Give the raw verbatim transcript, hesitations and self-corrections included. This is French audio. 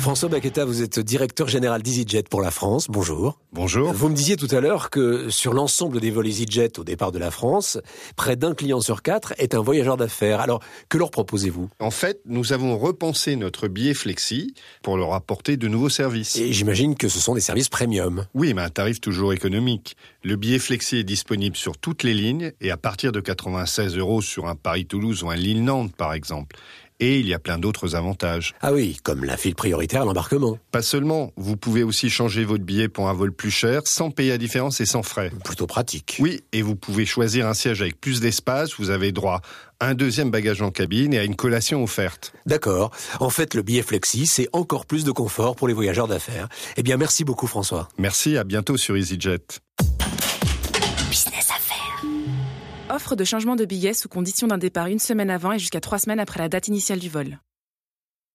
François Baqueta, vous êtes directeur général d'EasyJet pour la France. Bonjour. Bonjour. Vous me disiez tout à l'heure que sur l'ensemble des vols EasyJet au départ de la France, près d'un client sur quatre est un voyageur d'affaires. Alors, que leur proposez-vous ? En fait, nous avons repensé notre billet Flexi pour leur apporter de nouveaux services. Et j'imagine que ce sont des services premium. Oui, mais un tarif toujours économique. Le billet Flexi est disponible sur toutes les lignes et à partir de quatre-vingt-seize euros sur un Paris-Toulouse ou un Lille-Nantes, par exemple. Et il y a plein d'autres avantages. Ah oui, comme la file prioritaire à l'embarquement. Pas seulement, vous pouvez aussi changer votre billet pour un vol plus cher, sans payer la différence et sans frais. Plutôt pratique. Oui, et vous pouvez choisir un siège avec plus d'espace, vous avez droit à un deuxième bagage en cabine et à une collation offerte. D'accord. En fait, le billet Flexi, c'est encore plus de confort pour les voyageurs d'affaires. Eh bien, merci beaucoup François. Merci, à bientôt sur EasyJet. Business Affaires. Offre de changement de billet sous condition d'un départ une semaine avant et jusqu'à trois semaines après la date initiale du vol.